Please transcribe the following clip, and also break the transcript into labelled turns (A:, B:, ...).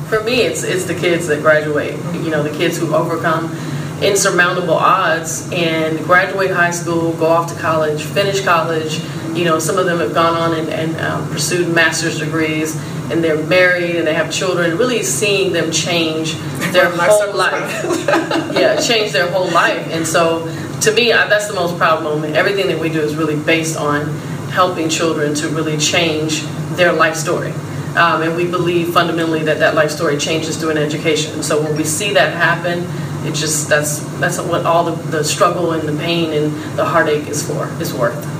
A: For me, it's the kids that graduate. You know, the kids who overcome insurmountable odds and graduate high school, go off to college, finish college. You know, some of them have gone on and pursued master's degrees, and they're married and they have children. Really seeing them change their whole life. Yeah, change their whole life. And so, to me, that's the most proud moment. Everything that we do is really based on helping children to really change their life story. And we believe fundamentally that life story changes through an education. So when we see that happen, it just that's what all the struggle and the pain and the heartache is worth.